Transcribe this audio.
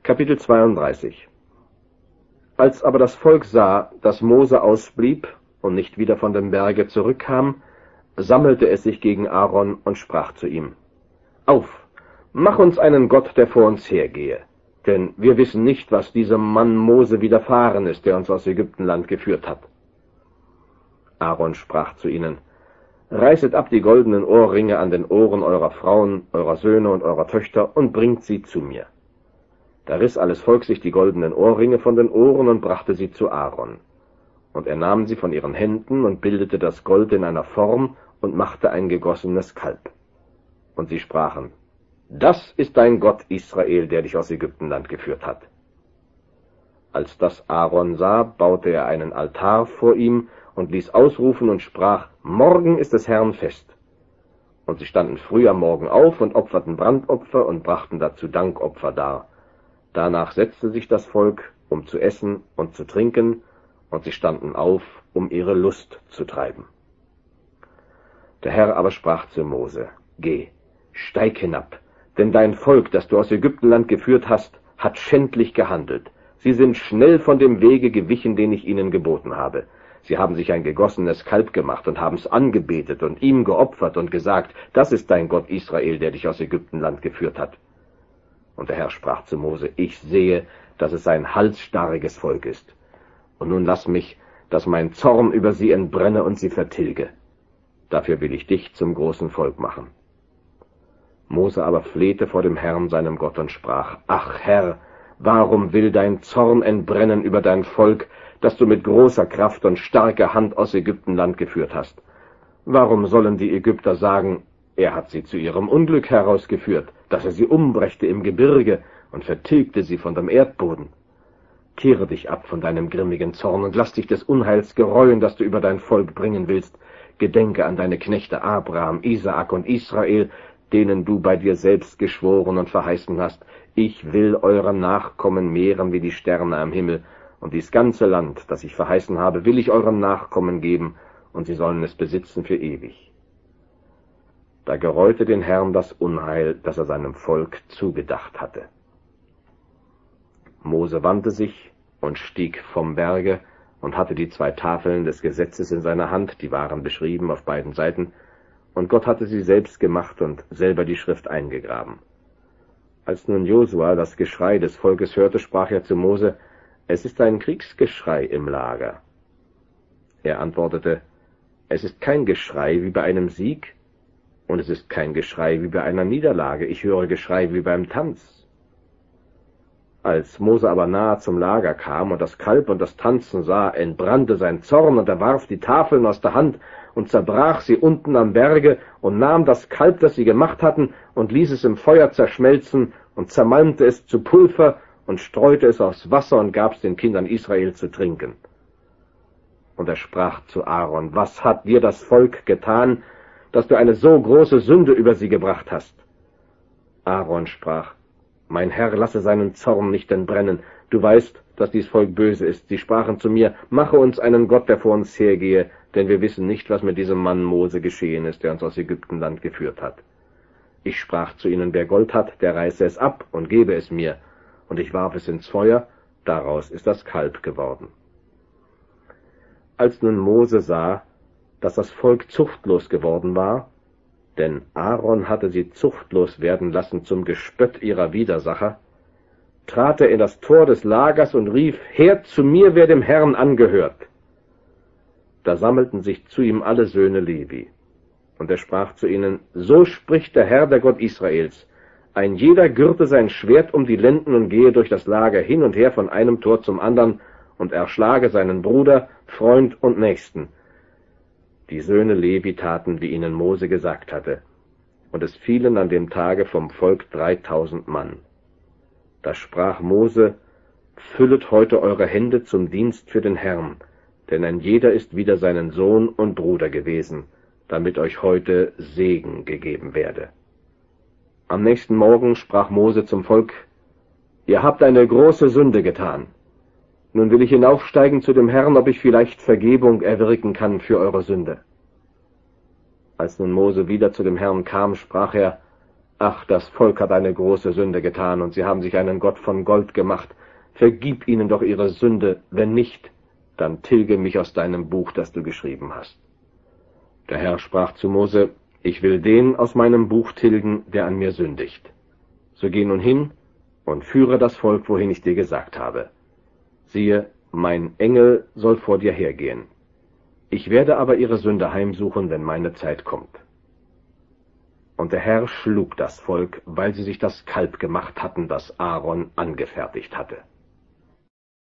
Kapitel 32. Als aber das Volk sah, dass Mose ausblieb und nicht wieder von dem Berge zurückkam, sammelte es sich gegen Aaron und sprach zu ihm: Auf, mach uns einen Gott, der vor uns hergehe, denn wir wissen nicht, was diesem Mann Mose widerfahren ist, der uns aus Ägyptenland geführt hat. Aaron sprach zu ihnen: Reißet ab die goldenen Ohrringe an den Ohren eurer Frauen, eurer Söhne und eurer Töchter und bringt sie zu mir. Da riss alles Volk sich die goldenen Ohrringe von den Ohren und brachte sie zu Aaron. Und er nahm sie von ihren Händen und bildete das Gold in einer Form und machte ein gegossenes Kalb. Und sie sprachen: Das ist dein Gott Israel, der dich aus Ägyptenland geführt hat. Als das Aaron sah, baute er einen Altar vor ihm und ließ ausrufen und sprach: Morgen ist des Herrn Fest. Und sie standen früh am Morgen auf und opferten Brandopfer und brachten dazu Dankopfer dar. Danach setzte sich das Volk, um zu essen und zu trinken, und sie standen auf, um ihre Lust zu treiben. Der Herr aber sprach zu Mose: Geh, steig hinab, denn dein Volk, das du aus Ägyptenland geführt hast, hat schändlich gehandelt. Sie sind schnell von dem Wege gewichen, den ich ihnen geboten habe. Sie haben sich ein gegossenes Kalb gemacht und haben es angebetet und ihm geopfert und gesagt: Das ist dein Gott Israel, der dich aus Ägyptenland geführt hat. Und der Herr sprach zu Mose: Ich sehe, dass es ein halsstarriges Volk ist. Und nun lass mich, dass mein Zorn über sie entbrenne und sie vertilge. Dafür will ich dich zum großen Volk machen. Mose aber flehte vor dem Herrn, seinem Gott, und sprach: Ach Herr, warum will dein Zorn entbrennen über dein Volk, das du mit großer Kraft und starker Hand aus Ägyptenland geführt hast? Warum sollen die Ägypter sagen: Er hat sie zu ihrem Unglück herausgeführt, dass er sie umbrächte im Gebirge und vertilgte sie von dem Erdboden? Kehre dich ab von deinem grimmigen Zorn und lass dich des Unheils gereuen, das du über dein Volk bringen willst. Gedenke an deine Knechte Abraham, Isaak und Israel, denen du bei dir selbst geschworen und verheißen hast: Ich will eure Nachkommen mehren wie die Sterne am Himmel, und dies ganze Land, das ich verheißen habe, will ich euren Nachkommen geben, und sie sollen es besitzen für ewig. Da gereute den Herrn das Unheil, das er seinem Volk zugedacht hatte. Mose wandte sich und stieg vom Berge und hatte die 2 Tafeln des Gesetzes in seiner Hand, die waren beschrieben auf beiden Seiten, und Gott hatte sie selbst gemacht und selber die Schrift eingegraben. Als nun Josua das Geschrei des Volkes hörte, sprach er zu Mose: Es ist ein Kriegsgeschrei im Lager. Er antwortete: Es ist kein Geschrei wie bei einem Sieg, und es ist kein Geschrei wie bei einer Niederlage. Ich höre Geschrei wie beim Tanz. Als Mose aber nahe zum Lager kam und das Kalb und das Tanzen sah, entbrannte sein Zorn, und er warf die Tafeln aus der Hand und zerbrach sie unten am Berge und nahm das Kalb, das sie gemacht hatten, und ließ es im Feuer zerschmelzen und zermalmte es zu Pulver und streute es aufs Wasser und gab es den Kindern Israel zu trinken. Und er sprach zu Aaron: Was hat dir das Volk getan, dass du eine so große Sünde über sie gebracht hast? Aaron sprach: Mein Herr, lasse seinen Zorn nicht entbrennen. Du weißt, dass dies Volk böse ist. Sie sprachen zu mir: Mache uns einen Gott, der vor uns hergehe, denn wir wissen nicht, was mit diesem Mann Mose geschehen ist, der uns aus Ägyptenland geführt hat. Ich sprach zu ihnen: Wer Gold hat, der reiße es ab und gebe es mir. Und ich warf es ins Feuer, daraus ist das Kalb geworden. Als nun Mose sah, dass das Volk zuchtlos geworden war, denn Aaron hatte sie zuchtlos werden lassen zum Gespött ihrer Widersacher, trat er in das Tor des Lagers und rief: Hört zu mir, wer dem Herrn angehört. Da sammelten sich zu ihm alle Söhne Levi. Und er sprach zu ihnen: So spricht der Herr, der Gott Israels: Ein jeder gürte sein Schwert um die Lenden und gehe durch das Lager hin und her von einem Tor zum anderen und erschlage seinen Bruder, Freund und Nächsten. Die Söhne Levi taten, wie ihnen Mose gesagt hatte, und es fielen an dem Tage vom Volk 3000 Mann. Da sprach Mose: Füllet heute eure Hände zum Dienst für den Herrn, denn ein jeder ist wieder seinen Sohn und Bruder gewesen, damit euch heute Segen gegeben werde. Am nächsten Morgen sprach Mose zum Volk: Ihr habt eine große Sünde getan. Nun will ich hinaufsteigen zu dem Herrn, ob ich vielleicht Vergebung erwirken kann für eure Sünde. Als nun Mose wieder zu dem Herrn kam, sprach er: »Ach, das Volk hat eine große Sünde getan, und sie haben sich einen Gott von Gold gemacht. Vergib ihnen doch ihre Sünde, wenn nicht, dann tilge mich aus deinem Buch, das du geschrieben hast.« Der Herr sprach zu Mose: »Ich will den aus meinem Buch tilgen, der an mir sündigt. So geh nun hin und führe das Volk, wohin ich dir gesagt habe. Siehe, mein Engel soll vor dir hergehen. Ich werde aber ihre Sünde heimsuchen, wenn meine Zeit kommt.« Und der Herr schlug das Volk, weil sie sich das Kalb gemacht hatten, das Aaron angefertigt hatte.